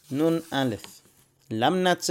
נ"א. למנצח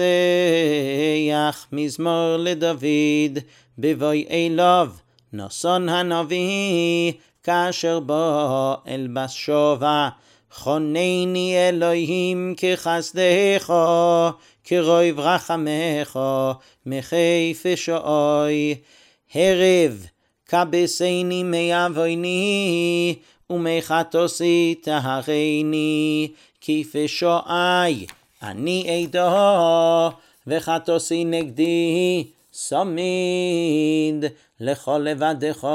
מזמור לדוד, בבואי אליו נשון הנביא, כאשר בא אל בשובע. חונני אלוהים כחסדך, כרוב רחמך, מחיף שועי. הרב כבסני מעוויני, ומחטאתי טהרני. כפשועי אני עדו, וחטאתי נגדי סמיד. לכל לבדך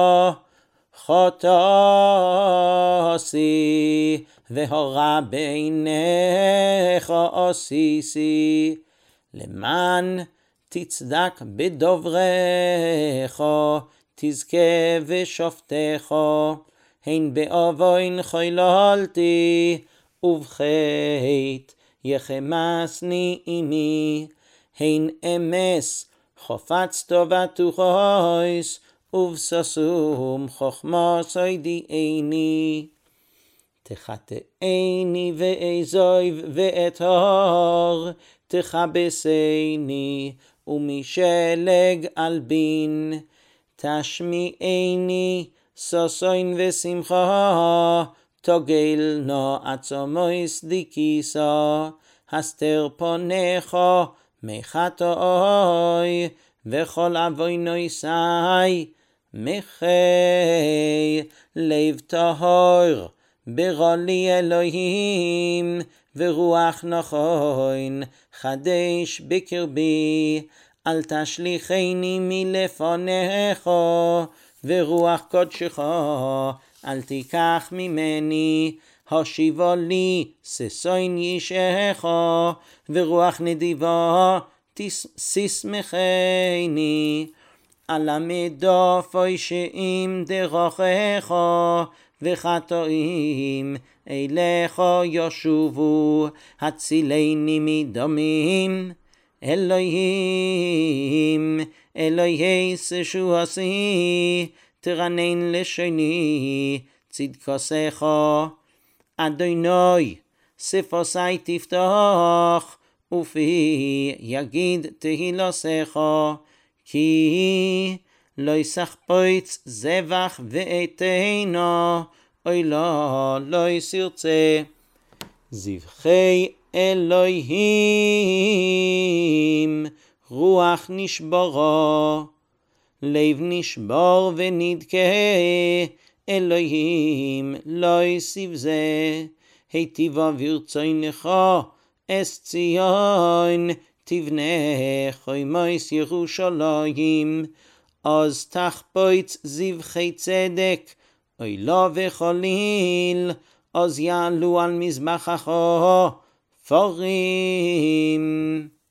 חטאתי, והורע בעיניך עשיתי. למען תצדק בדוברך, תזכה בשופטך. הן בעוון חיללתי, ובחטא יחמסני עמי. הן אמס חפצת ותוחס, ובששום חכמה ציידיעני. תחטאני ואעזוב ואטהר, תכבסני ומשלג אלבין. תשמיעני ששון ושמחה, תוגל נא עצמי צדקיסה. הסתר פניך מחטאי, וכל עוונותיי מחי. לב טהור ברא לי אלוהים, ורוח נכון חדש בקרבי. אל תשליכני מלפניך, ורוח קודשך אל תיקח ממני. השיבה לי ששון אישך, ורוח נדיבה תשמחני. אלמדה פושעים דרכיך, וחטאים אליך ישובו. הצילני מדמים. אלוהים אלוהי ישועתי, תרנן לשוני צדקתך. אדוני שפתי תפתח, ופי יגיד תהילתך. כי לא יסחפץ זבח ואתנה, אוי לא ירצה. זבחי אלוהים רוח נשברה, לב נשבר ונדכה. אלוהים לא יסיב זה. היטיבה ברצונך אס ציון, תבנה חומות ירושלים. אז תחפוץ זבחי צדק, עולה וחליל. אז יעלו על מזבחך פרים.